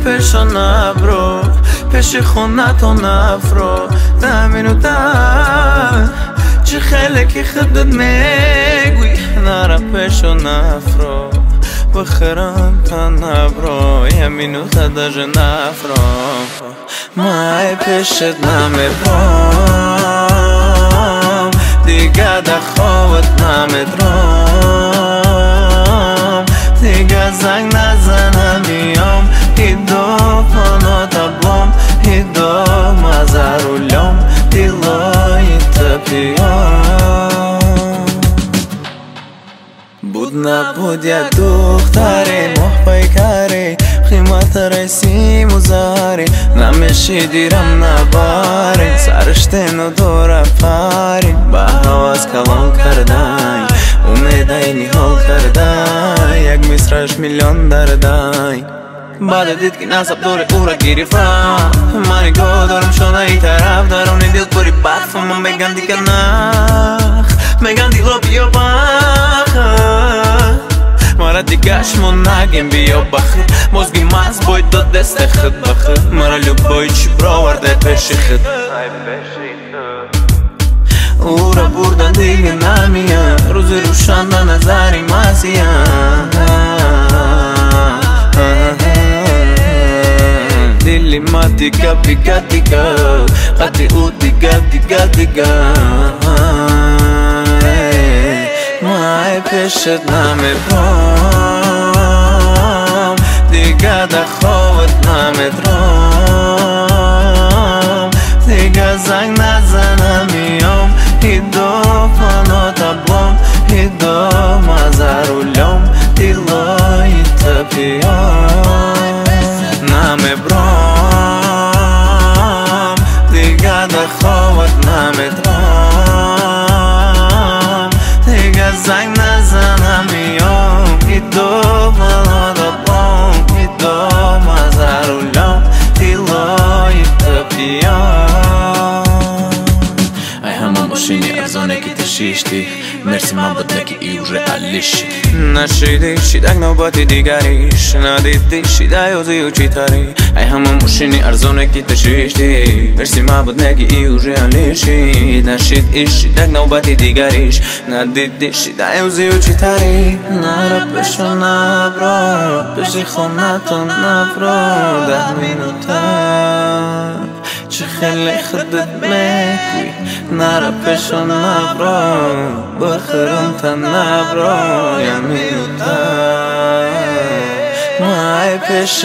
پشو نبرو پش خونتو نفرو 10 مینوته چه خیلی که خودت میگوی نرا پشو نفرو بخرم تا نبرو 1 مینوته داجه نفرو مای پشت نمیبرم دیگه ده خوابت نمیدرم دیگه زنگ نزنم میام هیدو پانو تبلم هیدو مزارولم دیلای تپیام بود نبود یک دختری محبای کاری قیمت رسی مزاری نمیشی دیرم نباری سرشتین و دور پارین با حواس کلام کردن امیدای نیحال کردن یک مصرش میلیون دردن بعد دید که نصب دور او را گرفتم منی گو دارم شده ای طرف درونی دل پری برف من بگن دیگه نخ بگن دیگه بیا بخ مرا دیگهشمون نگیم بیا بخیر مزگی مز باید داد دست خود بخیر مرا لبایی چی براورده پیش خود او را بردن دیگه نمیان روز روشن به نظری مزیان دلی ما دیگه بیگه دیگه قدی او دیگه دیگه دیگه مای پشت نمیبرم دیگه ده خوابت نمیدرم دیگه زنگ نزنم میام هیدو پانو تبلم هیدو مزارولم دیلای تپیام نمیبرم دیگه ده خوابت نمیدرم دیگه زنگ نزنم میام هیدو پانو تبلم هیدو مزارولم دیلای تپیام ای همه ماشینی ارزانه که تشیشتی مرسی من بوده که ای уже алиш نشیدی شیدک نوبتی دیگریش ندیدی شیده یوزی و چی تاری ای همه ماشینی ارزانه که تشیشتی مرسی من بوده که ای уже алишی نشیدی شیدک نوبتی دیگریش ندیدی شیده یوزی و چی تاری نرا پشو نبرو پشی خونتو نفرو 10 مینوته چه خیلی خودت میگوی نرا پشو نبرو بخرم تا نبرو 1 مینوته مای پشت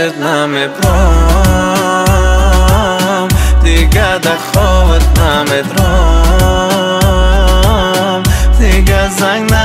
نمیبرم دیگه ده خوابت نمیدرم دیگه زنگ